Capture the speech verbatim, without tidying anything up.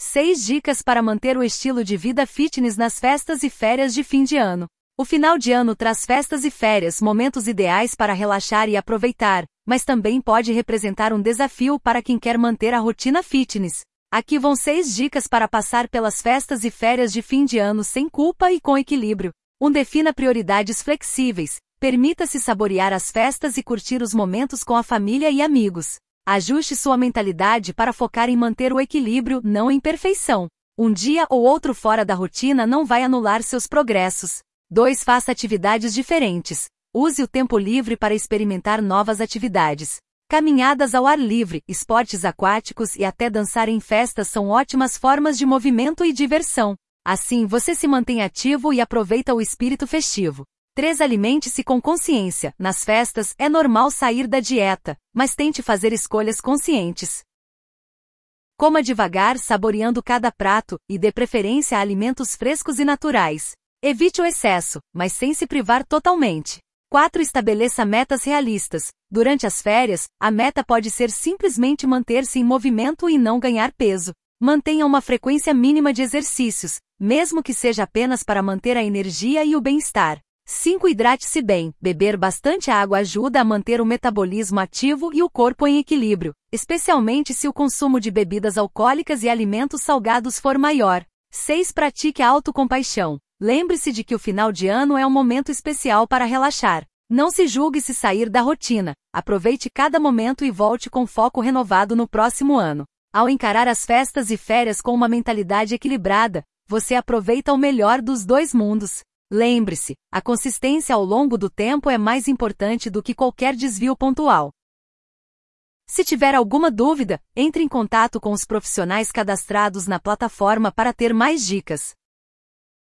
seis dicas para manter o estilo de vida fitness nas festas e férias de fim de ano. O final de ano traz festas e férias, momentos ideais para relaxar e aproveitar, mas também pode representar um desafio para quem quer manter a rotina fitness. Aqui vão seis dicas para passar pelas festas e férias de fim de ano sem culpa e com equilíbrio. um Defina prioridades flexíveis. Permita-se saborear as festas e curtir os momentos com a família e amigos. Ajuste sua mentalidade para focar em manter o equilíbrio, não em perfeição. Um dia ou outro fora da rotina não vai anular seus progressos. dois Faça atividades diferentes. Use o tempo livre para experimentar novas atividades. Caminhadas ao ar livre, esportes aquáticos e até dançar em festas são ótimas formas de movimento e diversão. Assim você se mantém ativo e aproveita o espírito festivo. três Alimente-se com consciência. Nas festas, é normal sair da dieta, mas tente fazer escolhas conscientes. Coma devagar, saboreando cada prato, e dê preferência a alimentos frescos e naturais. Evite o excesso, mas sem se privar totalmente. quatro Estabeleça metas realistas. Durante as férias, a meta pode ser simplesmente manter-se em movimento e não ganhar peso. Mantenha uma frequência mínima de exercícios, mesmo que seja apenas para manter a energia e o bem-estar. cinco Hidrate-se bem. Beber bastante água ajuda a manter o metabolismo ativo e o corpo em equilíbrio, especialmente se o consumo de bebidas alcoólicas e alimentos salgados for maior. seis Pratique a autocompaixão. Lembre-se de que o final de ano é um momento especial para relaxar. Não se julgue se sair da rotina. Aproveite cada momento e volte com foco renovado no próximo ano. Ao encarar as festas e férias com uma mentalidade equilibrada, você aproveita o melhor dos dois mundos. Lembre-se, a consistência ao longo do tempo é mais importante do que qualquer desvio pontual. Se tiver alguma dúvida, entre em contato com os profissionais cadastrados na plataforma para ter mais dicas.